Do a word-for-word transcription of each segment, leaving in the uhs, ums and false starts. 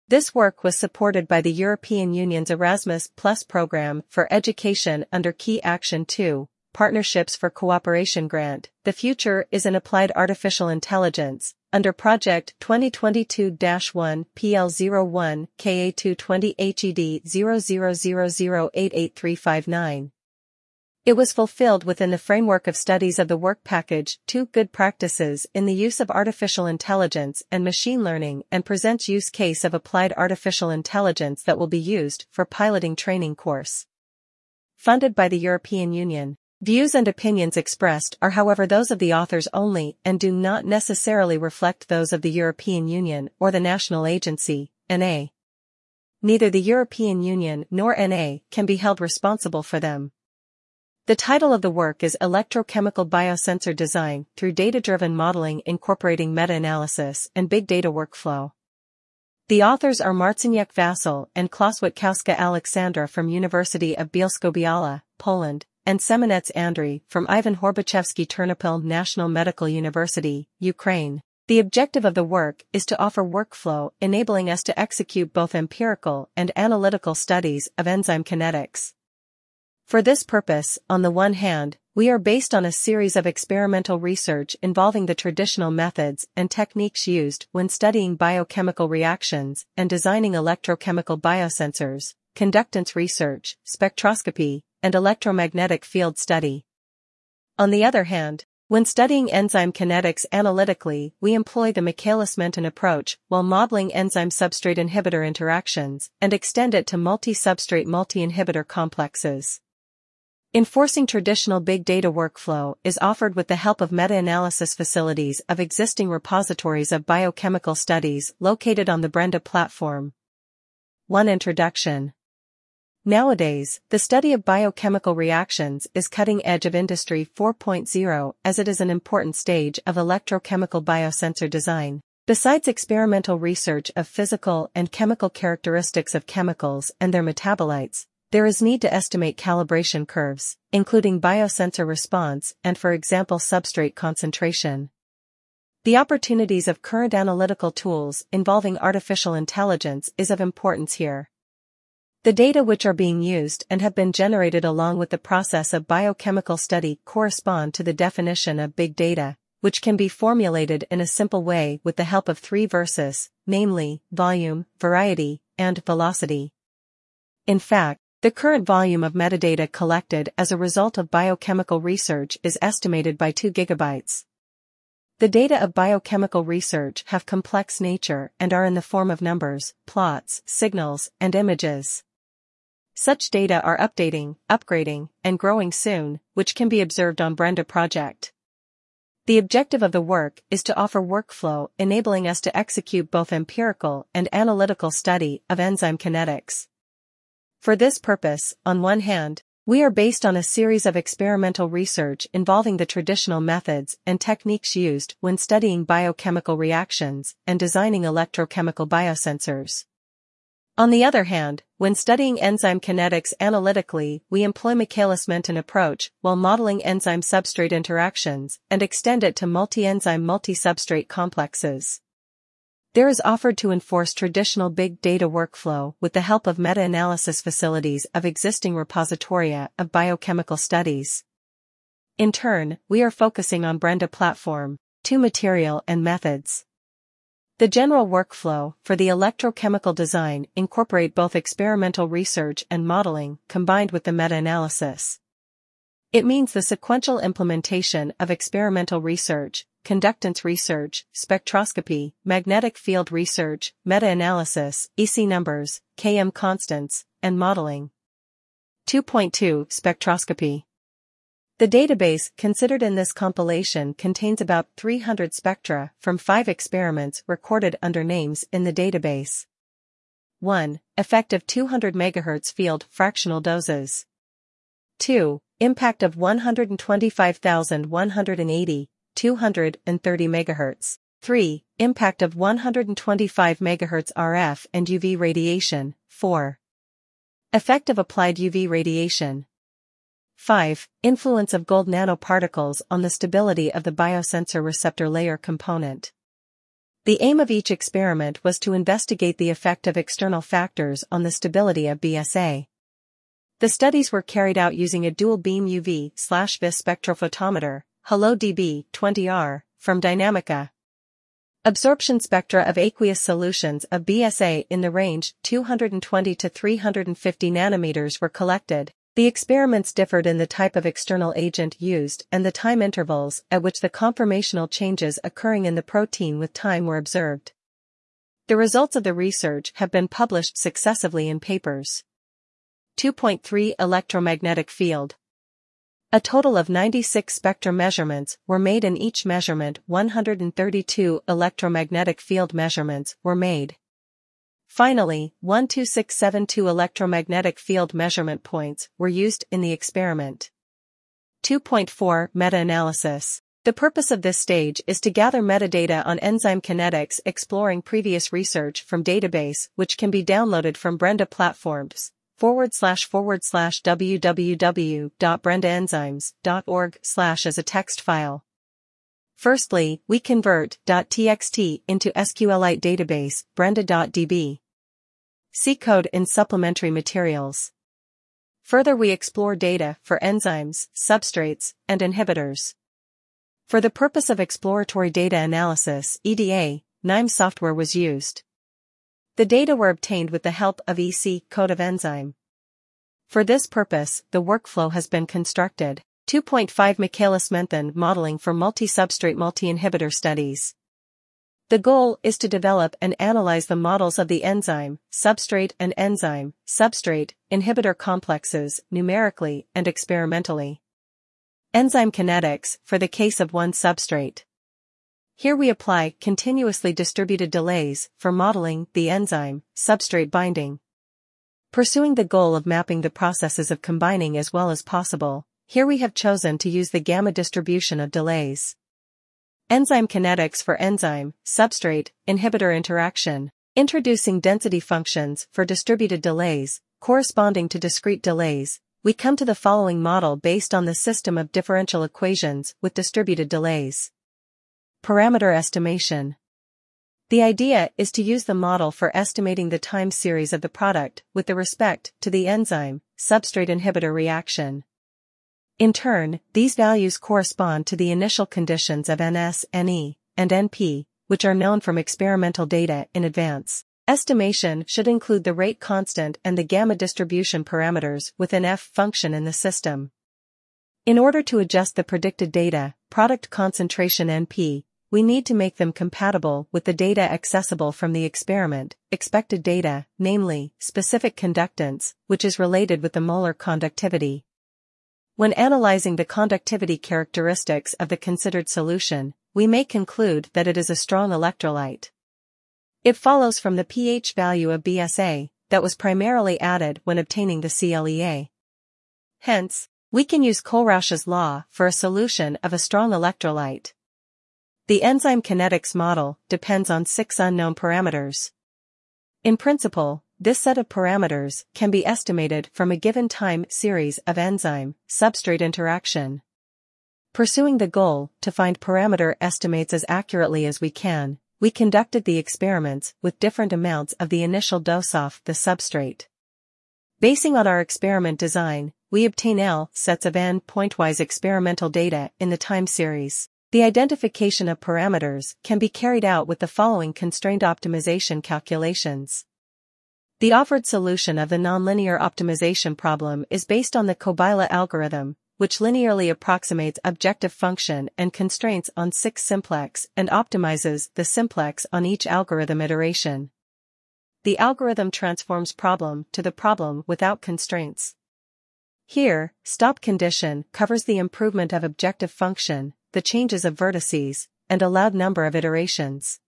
This work was supported by the European Union's Erasmus Plus program for education under Key Action two, Partnerships for Cooperation Grant. The future is in applied artificial intelligence, under Project twenty twenty-two dash one P L zero one K A two twenty H E D zero zero zero zero eight eight three five nine. It was fulfilled within the framework of studies of the Work Package two Good Practices in the Use of Artificial Intelligence and Machine Learning and presents use case of applied artificial intelligence that will be used for piloting training course. Funded by the European Union. Views and opinions expressed are however those of the authors only and do not necessarily reflect those of the European Union or the national agency, N A. Neither the European Union nor N A can be held responsible for them. The title of the work is Electrochemical Biosensor Design through Data-Driven Modeling Incorporating Meta-Analysis and Big Data Workflow. The authors are Marciniak Vasil and Klaus Witkowska Aleksandra from University of Bielsko-Biała, Poland, and Semenets Andriy from Ivan Horbachevsky Ternopil National Medical University, Ukraine. The objective of the work is to offer workflow enabling us to execute both empirical and analytical studies of enzyme kinetics. For this purpose, on the one hand, we are based on a series of experimental research involving the traditional methods and techniques used when studying biochemical reactions and designing electrochemical biosensors, conductance research, spectroscopy, and electromagnetic field study. On the other hand, when studying enzyme kinetics analytically, we employ the Michaelis-Menten approach while modeling enzyme-substrate inhibitor interactions and extend it to multi-substrate multi-inhibitor complexes. Enforcing traditional big data workflow is offered with the help of meta-analysis facilities of existing repositories of biochemical studies located on the Brenda platform. one Introduction. Nowadays, the study of biochemical reactions is cutting edge of Industry four point oh as it is an important stage of electrochemical biosensor design. Besides experimental research of physical and chemical characteristics of chemicals and their metabolites, there is need to estimate calibration curves, including biosensor response and for example substrate concentration. The opportunities of current analytical tools involving artificial intelligence is of importance here. The data which are being used and have been generated along with the process of biochemical study correspond to the definition of big data, which can be formulated in a simple way with the help of three verses, namely, volume, variety, and velocity. In fact, the current volume of metadata collected as a result of biochemical research is estimated by two gigabytes. The data of biochemical research have complex nature and are in the form of numbers, plots, signals, and images. Such data are updating, upgrading, and growing soon, which can be observed on Brenda Project. The objective of the work is to offer workflow enabling us to execute both empirical and analytical study of enzyme kinetics. For this purpose, on one hand, we are based on a series of experimental research involving the traditional methods and techniques used when studying biochemical reactions and designing electrochemical biosensors. On the other hand, when studying enzyme kinetics analytically, we employ Michaelis-Menten approach while modeling enzyme-substrate interactions and extend it to multi-enzyme multi-substrate complexes. There is offered to enforce traditional big data workflow with the help of meta-analysis facilities of existing repositoria of biochemical studies. In turn, we are focusing on Brenda platform, two material and methods. The general workflow for the electrochemical design incorporate both experimental research and modeling combined with the meta-analysis. It means the sequential implementation of experimental research, conductance research, spectroscopy, magnetic field research, meta-analysis, E C numbers, K M constants, and modeling. two point two Spectroscopy. The database considered in this compilation contains about three hundred spectra from five experiments recorded under names in the database. one. Effect of two hundred megahertz field fractional doses. two. Impact of one hundred twenty-five thousand one hundred eighty, two hundred thirty megahertz. three. Impact of one hundred twenty-five megahertz R F and U V radiation. four. Effect of applied U V radiation. five. Influence of gold nanoparticles on the stability of the biosensor receptor layer component. The aim of each experiment was to investigate the effect of external factors on the stability of B S A. The studies were carried out using a dual-beam U V/V I S spectrophotometer, HaloDB twenty R, from Dynamica. Absorption spectra of aqueous solutions of B S A in the range two hundred twenty to three hundred fifty nanometers were collected. The experiments differed in the type of external agent used and the time intervals at which the conformational changes occurring in the protein with time were observed. The results of the research have been published successively in papers. two point three Electromagnetic field. A total of ninety-six spectrum measurements were made. In each measurement one hundred thirty-two electromagnetic field measurements were made. Finally, one two six seven two electromagnetic field measurement points were used in the experiment. two point four Meta-analysis. The purpose of this stage is to gather metadata on enzyme kinetics, exploring previous research from database which can be downloaded from Brenda platforms. forward slash forward slash www dot brenda enzymes dot org slash as a text file. Firstly, we convert .txt into SQLite database, brenda dot d b. See code in supplementary materials. Further, we explore data for enzymes, substrates, and inhibitors. For the purpose of exploratory data analysis, E D A, N I M E software was used. The data were obtained with the help of E C code of enzyme. For this purpose, the workflow has been constructed. two point five Michaelis-Menten modeling for multi-substrate multi-inhibitor studies. The goal is to develop and analyze the models of the enzyme, substrate and enzyme, substrate, inhibitor complexes, numerically and experimentally. Enzyme kinetics, for the case of one substrate. Here we apply continuously distributed delays for modeling the enzyme, substrate binding. Pursuing the goal of mapping the processes of combining as well as possible, here we have chosen to use the gamma distribution of delays. Enzyme kinetics for enzyme, substrate, inhibitor interaction, introducing density functions for distributed delays, corresponding to discrete delays. We come to the following model based on the system of differential equations with distributed delays. Parameter estimation. The idea is to use the model for estimating the time series of the product with respect to the enzyme, substrate inhibitor reaction. In turn, these values correspond to the initial conditions of N S, N E, and N P, which are known from experimental data in advance. Estimation should include the rate constant and the gamma distribution parameters with an F function in the system. In order to adjust the predicted data, product concentration N P, we need to make them compatible with the data accessible from the experiment, expected data, namely, specific conductance, which is related with the molar conductivity. When analyzing the conductivity characteristics of the considered solution, we may conclude that it is a strong electrolyte. It follows from the pH value of B S A, that was primarily added when obtaining the C L E A. Hence, we can use Kohlrausch's law for a solution of a strong electrolyte. The enzyme kinetics model depends on six unknown parameters. In principle, this set of parameters can be estimated from a given time series of enzyme, substrate interaction. Pursuing the goal to find parameter estimates as accurately as we can, we conducted the experiments with different amounts of the initial dose off the substrate. Basing on our experiment design, we obtain L sets of n pointwise experimental data in the time series. The identification of parameters can be carried out with the following constrained optimization calculations. The offered solution of the nonlinear optimization problem is based on the Kobyla algorithm, which linearly approximates objective function and constraints on six simplex and optimizes the simplex on each algorithm iteration. The algorithm transforms problem to the problem without constraints. Here, stop condition covers the improvement of objective function, the changes of vertices, and allowed number of iterations.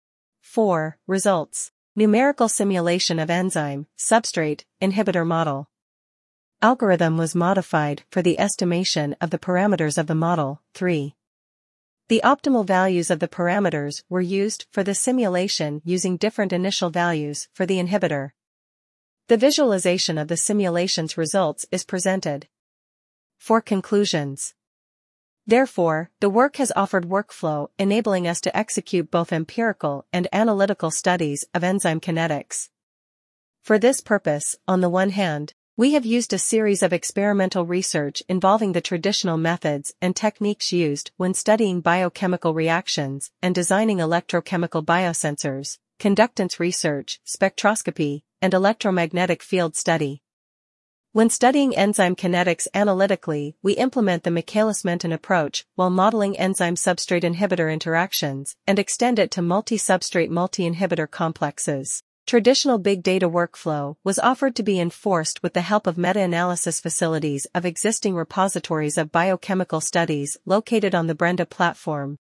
four. Results. Numerical simulation of enzyme, substrate, inhibitor model. Algorithm was modified for the estimation of the parameters of the model. three. The optimal values of the parameters were used for the simulation using different initial values for the inhibitor. The visualization of the simulation's results is presented. For conclusions. Therefore, the work has offered workflow enabling us to execute both empirical and analytical studies of enzyme kinetics. For this purpose, on the one hand, we have used a series of experimental research involving the traditional methods and techniques used when studying biochemical reactions and designing electrochemical biosensors, conductance research, spectroscopy, and electromagnetic field study. When studying enzyme kinetics analytically, we implement the Michaelis-Menten approach while modeling enzyme-substrate inhibitor interactions and extend it to multi-substrate multi-inhibitor complexes. Traditional big data workflow was offered to be enforced with the help of meta-analysis facilities of existing repositories of biochemical studies located on the Brenda platform,